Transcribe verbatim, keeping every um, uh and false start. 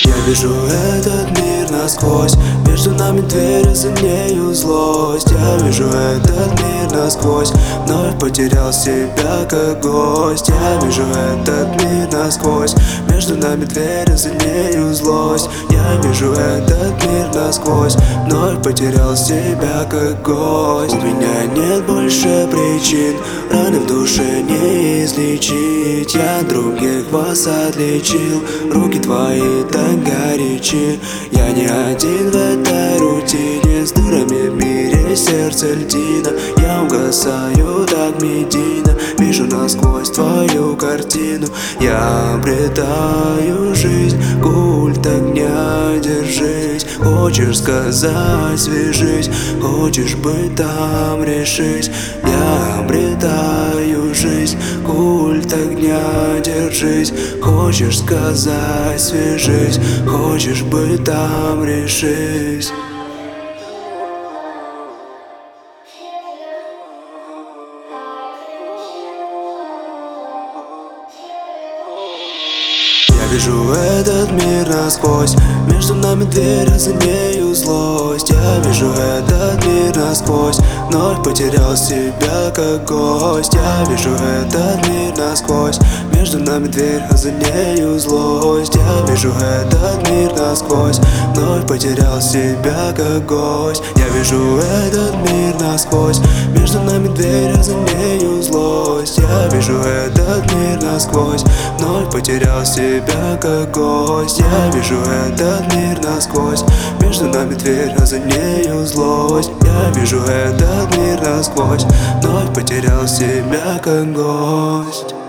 Я вижу этот мир насквозь, между нами дверь, а за нею злость. Я вижу этот мир насквозь, вновь потерял себя как гость. Я вижу этот мир насквозь, между нами дверь, а за нею злость. Я вижу этот мир насквозь, вновь потерял себя как гость. У меня нет больше причин, раны в душе не излечить. Я других вас отличил, руки твои так горячи. Я не один в этой рутине, с дырами в мире сердце льдина. Я угасаю так медийно, вижу насквозь твою картину. Я обретаю жизнь, культ огня, держись. Хочешь сказать, свяжись, хочешь быть там, решись. Я обретаю жизнь, культ огня, держись. Хочешь сказать, свяжись, хочешь быть там, решись. Я вижу этот мир насквозь, между нами дверь, а за нею злость. Я вижу этот мир насквозь, вновь потерял себя как гость. Я вижу этот мир насквозь, между нами дверь, а за нею злость. Я вижу этот мир насквозь, вновь потерял себя как гость. Я вижу этот мир насквозь, между нами дверь, а за нею злость. Я вижу этот мир насквозь, вновь потерял себя как гость. Я вижу этот мир насквозь, между нами дверь, а за нею злость. Я вижу этот мир насквозь, вновь потерял себя как гость.